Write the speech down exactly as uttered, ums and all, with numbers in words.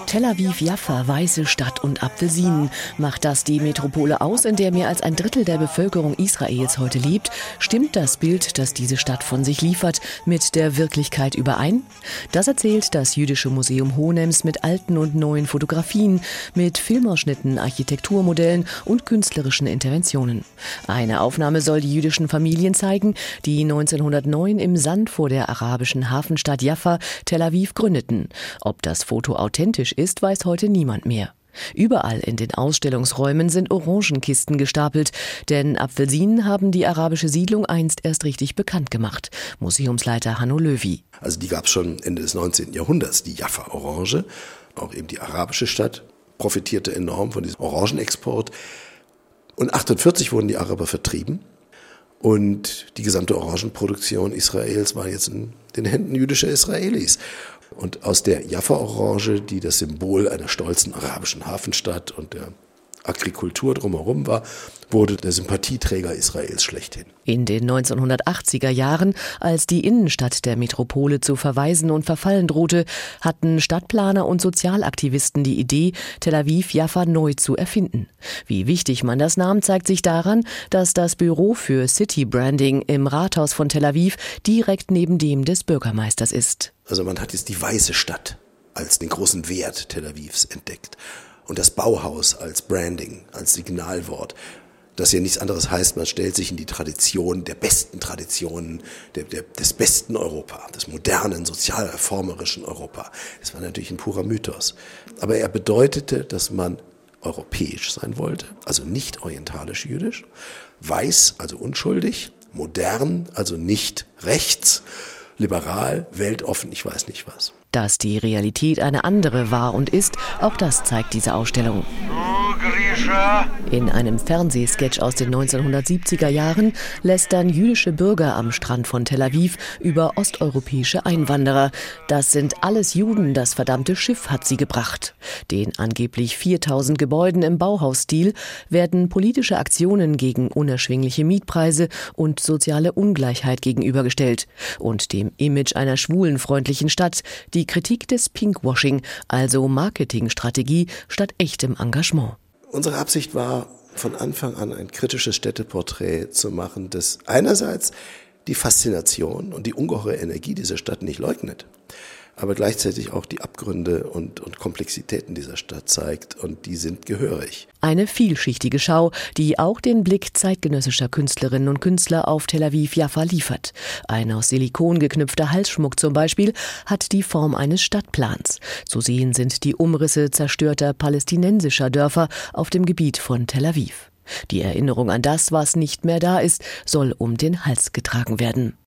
Tel Aviv-Jaffa, weiße Stadt und Apfelsinen. Macht das die Metropole aus, in der mehr als ein Drittel der Bevölkerung Israels heute lebt? Stimmt das Bild, das diese Stadt von sich liefert, mit der Wirklichkeit überein? Das erzählt das Jüdische Museum Hohenems mit alten und neuen Fotografien, mit Filmausschnitten, Architekturmodellen und künstlerischen Interventionen. Eine Aufnahme soll die jüdischen Familien zeigen, die neunzehnhundertneun im Sand vor der arabischen Hafenstadt Jaffa Tel Aviv gründeten. Ob das Foto authentisch ist, weiß heute niemand mehr. Überall in den Ausstellungsräumen sind Orangenkisten gestapelt, denn Apfelsinen haben die arabische Siedlung einst erst richtig bekannt gemacht. Museumsleiter Hanno Löwy. Also die gab es schon Ende des neunzehnten Jahrhunderts, die Jaffa-Orange. Auch eben die arabische Stadt profitierte enorm von diesem Orangenexport. Und achtundvierzig wurden die Araber vertrieben. Und die gesamte Orangenproduktion Israels war jetzt in den Händen jüdischer Israelis. Und aus der Jaffa-Orange, die das Symbol einer stolzen arabischen Hafenstadt und der Agrikultur drumherum war, wurde der Sympathieträger Israels schlechthin. In den neunzehnhundertachtziger Jahren, als die Innenstadt der Metropole zu verwaisen und verfallen drohte, hatten Stadtplaner und Sozialaktivisten die Idee, Tel Aviv-Jaffa neu zu erfinden. Wie wichtig man das nahm, zeigt sich daran, dass das Büro für City Branding im Rathaus von Tel Aviv direkt neben dem des Bürgermeisters ist. Also man hat jetzt die weiße Stadt als den großen Wert Tel Avivs entdeckt. Und das Bauhaus als Branding, als Signalwort, das ja nichts anderes heißt, man stellt sich in die Tradition der besten Traditionen, der, der, des besten Europa, des modernen, sozialreformerischen Europa. Das war natürlich ein purer Mythos. Aber er bedeutete, dass man europäisch sein wollte, also nicht orientalisch-jüdisch, weiß, also unschuldig, modern, also nicht rechts, liberal, weltoffen, ich weiß nicht was. Dass die Realität eine andere war und ist, auch das zeigt diese Ausstellung. In einem Fernsehsketch aus den neunzehnhundertsiebziger Jahren lästern jüdische Bürger am Strand von Tel Aviv über osteuropäische Einwanderer. Das sind alles Juden, das verdammte Schiff hat sie gebracht. Den angeblich viertausend Gebäuden im Bauhausstil werden politische Aktionen gegen unerschwingliche Mietpreise und soziale Ungleichheit gegenübergestellt. Und dem Image einer schwulenfreundlichen Stadt die Kritik des Pinkwashing, also Marketingstrategie statt echtem Engagement. Unsere Absicht war, von Anfang an ein kritisches Städteporträt zu machen, das einerseits die Faszination und die ungeheure Energie dieser Stadt nicht leugnet, aber gleichzeitig auch die Abgründe und, und Komplexitäten dieser Stadt zeigt, und die sind gehörig. Eine vielschichtige Schau, die auch den Blick zeitgenössischer Künstlerinnen und Künstler auf Tel Aviv-Jaffa liefert. Ein aus Silikon geknüpfter Halsschmuck zum Beispiel hat die Form eines Stadtplans. Zu sehen sind die Umrisse zerstörter palästinensischer Dörfer auf dem Gebiet von Tel Aviv. Die Erinnerung an das, was nicht mehr da ist, soll um den Hals getragen werden.